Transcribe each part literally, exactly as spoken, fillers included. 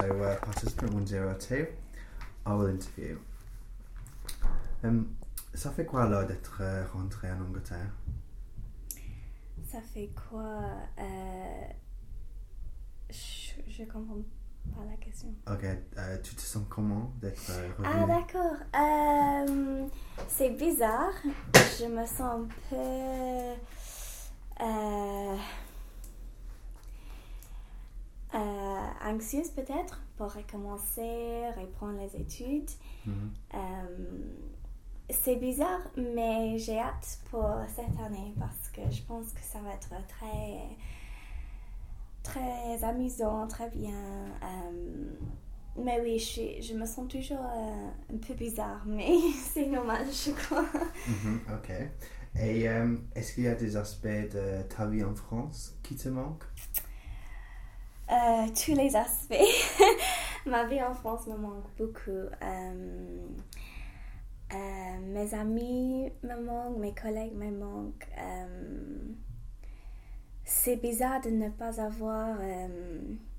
So, uh, participant one zero two, I will interview. Um, ça fait quoi là d'être euh, rentré en Angleterre? Ça fait quoi? Euh, je, je comprends pas la question. Ok, euh, tu te sens comment d'être euh, revenu? Ah d'accord. Euh, c'est bizarre. Je me sens un peu euh, euh, anxieuse peut-être pour recommencer, reprendre les études. Mm-hmm. Euh, c'est bizarre, mais j'ai hâte pour cette année parce que je pense que ça va être très, très amusant, très bien. Euh, mais oui, je, suis, je me sens toujours euh, un peu bizarre, mais c'est normal, je crois. Mm-hmm, ok. Et euh, est-ce qu'il y a des aspects de ta vie en France qui te manquent? Euh, tous les aspects. Ma vie en France me manque beaucoup. Euh, euh, mes amis me manquent, mes collègues me manquent. Euh, c'est bizarre de ne pas avoir euh,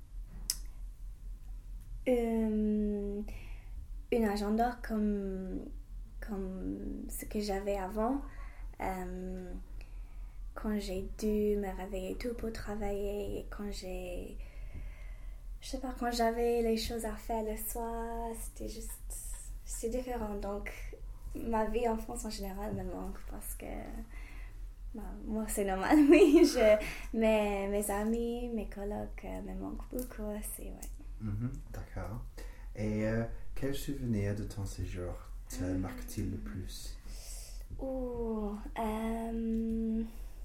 une, une agenda comme, comme ce que j'avais avant. Euh, quand j'ai dû me réveiller tôt pour travailler, et quand j'ai... Je sais pas, quand j'avais les choses à faire le soir, c'était juste... C'est différent. Donc, ma vie en France en général me manque parce que... Bah, moi, c'est normal, oui. Je, mes, mes amis, mes colocs euh, me manquent beaucoup. C'est, ouais. Mm-hmm, d'accord. Et euh, quel souvenir de ton séjour te mmh. marque-t-il le plus? Ouh... Euh...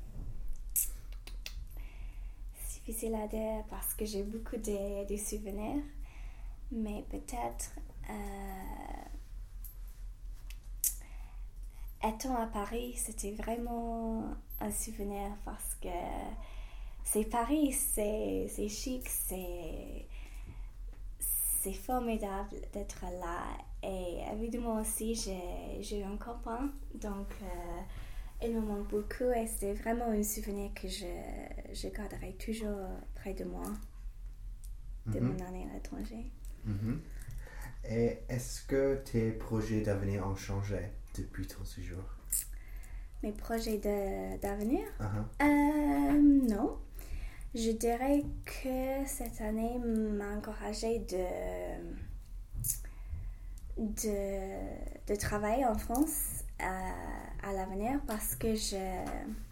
difficile à dire parce que j'ai beaucoup de, de souvenirs, mais peut-être euh, étant à Paris, c'était vraiment un souvenir parce que c'est Paris, c'est, c'est chic, c'est, c'est formidable d'être là. Et évidemment aussi, j'ai, j'ai eu un copain, donc euh, il me manque beaucoup et c'est vraiment un souvenir que je, je garderai toujours près de moi, de mm-hmm. mon année à l'étranger. Mm-hmm. Et est-ce que tes projets d'avenir ont changé depuis ton séjour? Mes projets de, d'avenir? Uh-huh. Euh, non. Je dirais que cette année m'a encouragée de, de, de travailler en France à, à l'avenir parce que je,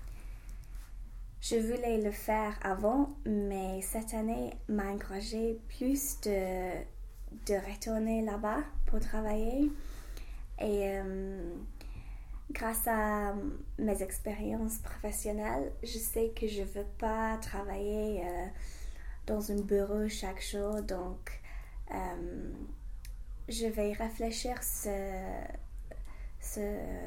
je voulais le faire avant, mais cette année m'a encouragée plus de, de retourner là-bas pour travailler. Et euh, grâce à mes expériences professionnelles, je sais que je ne veux pas travailler euh, dans un bureau chaque jour, donc euh, je vais réfléchir ce, ce,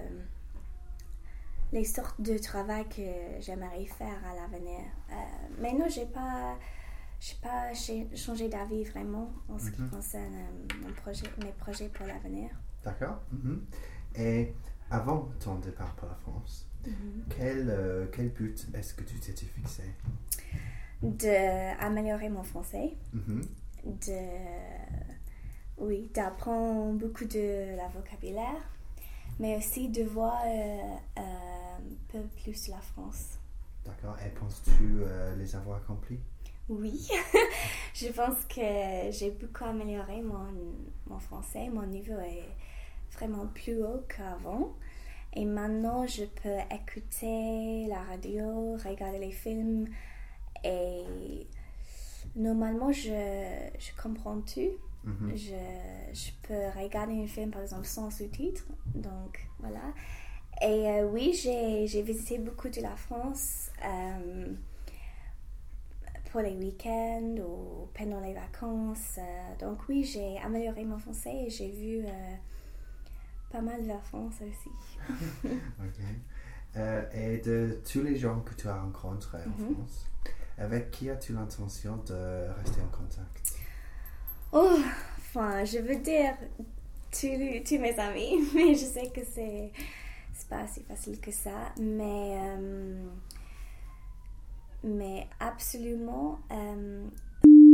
les sortes de travail que j'aimerais faire à l'avenir. Euh, mais non, je n'ai pas, j'ai pas changé d'avis vraiment en ce mm-hmm. qui concerne euh, mon projet, mes projets pour l'avenir. D'accord. Mm-hmm. Et avant ton départ pour la France, mm-hmm. quel, euh, quel but est-ce que tu t'étais fixé? D'améliorer mon français, mm-hmm. de, oui, d'apprendre beaucoup de la vocabulaire, mais aussi de voir euh, euh, un peu plus la France. D'accord. Et penses-tu euh, les avoir accomplis? Oui. Je pense que j'ai beaucoup amélioré mon, mon français. Mon niveau est vraiment plus haut qu'avant. Et maintenant, je peux écouter la radio, regarder les films. Et normalement, je, je comprends tout. Mm-hmm. Je, je peux regarder un film, par exemple, sans sous-titres. Donc, voilà. Et euh, oui, j'ai, j'ai visité beaucoup de la France euh, pour les week-ends ou pendant les vacances. Euh, donc oui, j'ai amélioré mon français et j'ai vu euh, pas mal de la France aussi. Ok. Euh, et de tous les gens que tu as rencontrés en mm-hmm. France, avec qui as-tu l'intention de rester en contact? Oh, enfin, je veux dire tous, tous mes amis, mais je sais que c'est, c'est pas si facile que ça. Mais, euh, mais absolument, euh,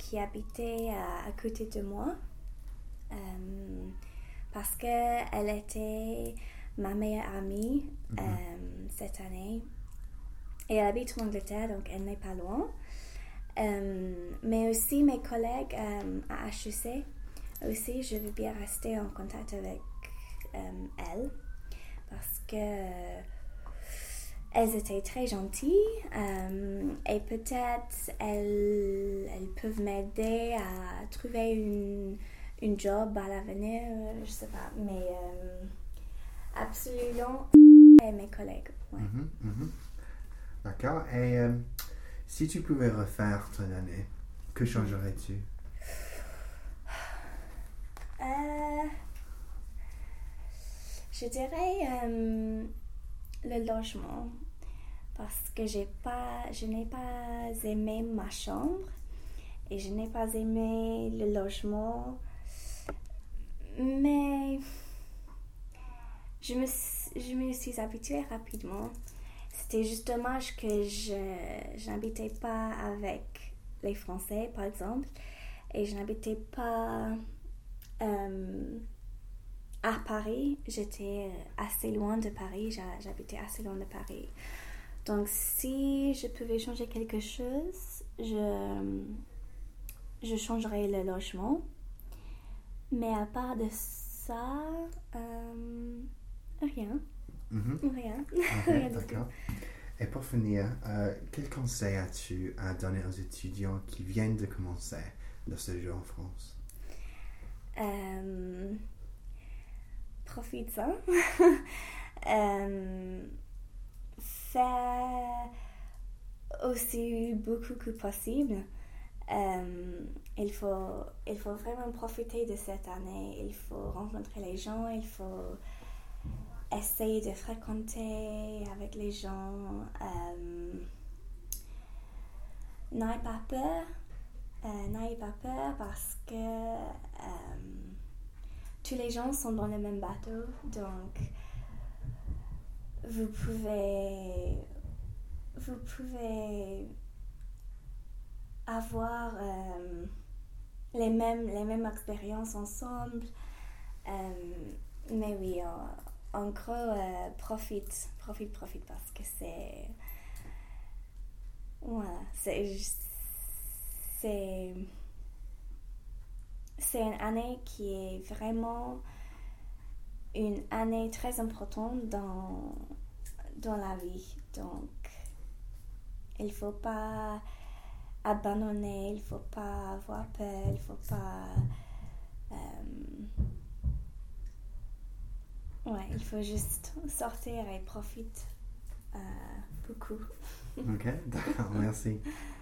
qui habitait à, à côté de moi euh, parce qu'elle était ma meilleure amie mm-hmm. euh, cette année. Et elle habite en Angleterre, donc elle n'est pas loin. Euh, mais aussi mes collègues euh, à H E C, aussi je veux bien rester en contact avec euh, elles parce que euh, elles étaient très gentilles euh, et peut-être elles, elles peuvent m'aider à trouver une, une job à l'avenir, euh, je sais pas, mais euh, absolument et mes collègues. Ouais. Mm-hmm, mm-hmm. D'accord. Et euh, si tu pouvais refaire ton année, que changerais-tu? Euh, je dirais euh, le logement parce que j'ai pas, je n'ai pas aimé ma chambre et je n'ai pas aimé le logement, mais je me, je me suis habituée rapidement. C'était juste dommage que je n'habitais pas avec les Français, par exemple, et je n'habitais pas euh, à Paris. J'étais assez loin de Paris, j'habitais assez loin de Paris. Donc, si je pouvais changer quelque chose, je, je changerais le logement. Mais à part de ça, euh, rien. Mm-hmm. Rien. Okay, Rien d'accord. Et pour finir, euh, quel conseil as-tu à donner aux étudiants qui viennent de commencer le séjour en France? Euh, profite-en. euh, fais aussi beaucoup que possible. Euh, il faut, il faut vraiment profiter de cette année. Il faut rencontrer les gens. Il faut essayer de fréquenter avec les gens. Euh, n'ayez pas peur. Euh, n'ayez pas peur parce que euh, tous les gens sont dans le même bateau. Donc, vous pouvez, vous pouvez avoir euh, les mêmes, les mêmes expériences ensemble. Euh, mais oui, en, en gros, euh, profite, profite, profite parce que c'est... Voilà, c'est... C'est, c'est une année qui est vraiment une année très importante dans, dans la vie. Donc, il ne faut pas abandonner, il ne faut pas avoir peur, il ne faut pas... Euh, ouais, il faut juste sortir et profiter euh, beaucoup. Ok, d'accord, merci.